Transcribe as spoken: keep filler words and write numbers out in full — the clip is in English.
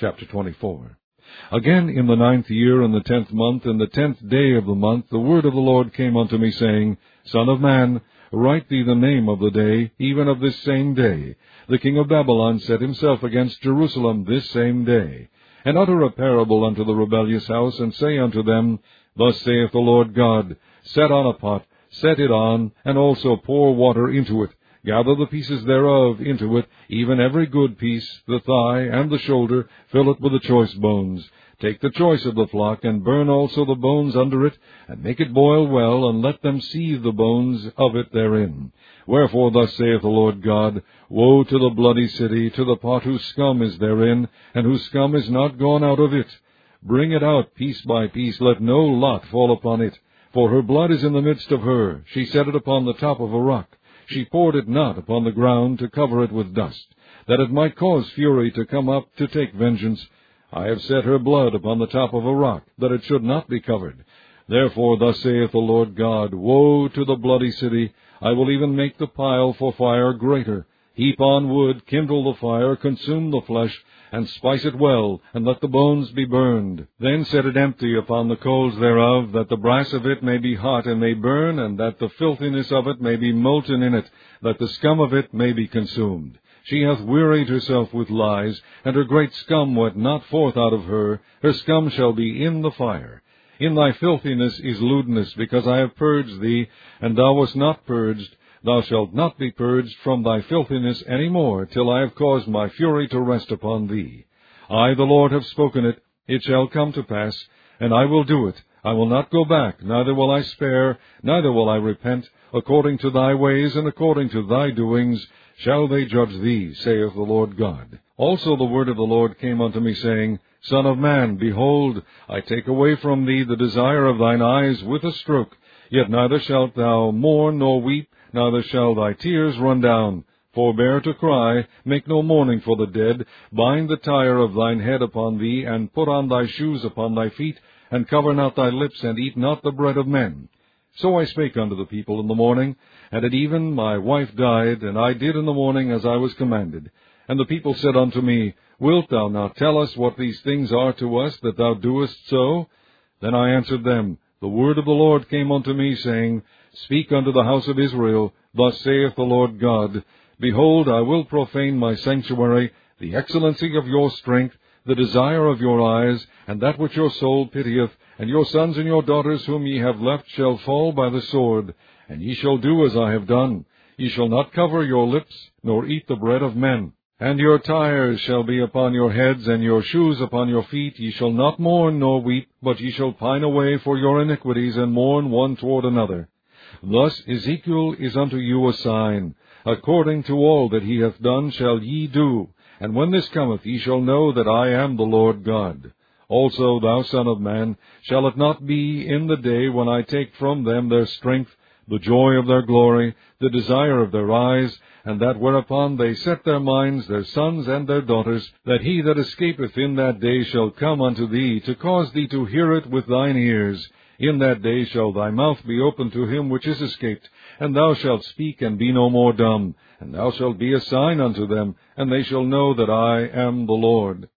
Chapter twenty-four. Again, in the ninth year, in the tenth month, in the tenth day of the month, the word of the Lord came unto me, saying, Son of man, write thee the name of the day, even of this same day. The king of Babylon set himself against Jerusalem this same day. And utter a parable unto the rebellious house, and say unto them, Thus saith the Lord God, Set on a pot, set it on, and also pour water into it. Gather the pieces thereof into it, even every good piece, the thigh and the shoulder, fill it with the choice bones. Take the choice of the flock, and burn also the bones under it, and make it boil well, and let them seethe the bones of it therein. Wherefore thus saith the Lord God, Woe to the bloody city, to the pot whose scum is therein, and whose scum is not gone out of it. Bring it out piece by piece, let no lot fall upon it. For her blood is in the midst of her, she set it upon the top of a rock. She poured it not upon the ground to cover it with dust, that it might cause fury to come up to take vengeance. I have set her blood upon the top of a rock, that it should not be covered. Therefore thus saith the Lord God, Woe to the bloody city! I will even make the pile for fire greater. Heap on wood, kindle the fire, consume the flesh, and spice it well, and let the bones be burned. Then set it empty upon the coals thereof, that the brass of it may be hot and may burn, and that the filthiness of it may be molten in it, that the scum of it may be consumed. She hath wearied herself with lies, and her great scum went not forth out of her. Her scum shall be in the fire. In thy filthiness is lewdness, because I have purged thee, and thou wast not purged. Thou shalt not be purged from thy filthiness any more, till I have caused my fury to rest upon thee. I, the Lord, have spoken it. It shall come to pass, and I will do it. I will not go back, neither will I spare, neither will I repent. According to thy ways and according to thy doings shall they judge thee, saith the Lord God. Also the word of the Lord came unto me, saying, Son of man, behold, I take away from thee the desire of thine eyes with a stroke. Yet neither shalt thou mourn nor weep, neither shall thy tears run down. Forbear to cry, make no mourning for the dead. Bind the tire of thine head upon thee, and put on thy shoes upon thy feet, and cover not thy lips, and eat not the bread of men. So I spake unto the people in the morning, and at even my wife died, and I did in the morning as I was commanded. And the people said unto me, Wilt thou not tell us what these things are to us, that thou doest so? Then I answered them, The word of the Lord came unto me, saying, Speak unto the house of Israel, Thus saith the Lord God, Behold, I will profane my sanctuary, the excellency of your strength, the desire of your eyes, and that which your soul pitieth, and your sons and your daughters whom ye have left shall fall by the sword. And ye shall do as I have done. Ye shall not cover your lips, nor eat the bread of men. And your tires shall be upon your heads, and your shoes upon your feet. Ye shall not mourn nor weep, but ye shall pine away for your iniquities, and mourn one toward another. Thus Ezekiel is unto you a sign. According to all that he hath done shall ye do. And when this cometh, ye shall know that I am the Lord God. Also, thou son of man, shall it not be in the day when I take from them their strength, the joy of their glory, the desire of their eyes, and that whereupon they set their minds, their sons and their daughters, that he that escapeth in that day shall come unto thee, to cause thee to hear it with thine ears. In that day shall thy mouth be open to him which is escaped, and thou shalt speak and be no more dumb, and thou shalt be a sign unto them, and they shall know that I am the Lord.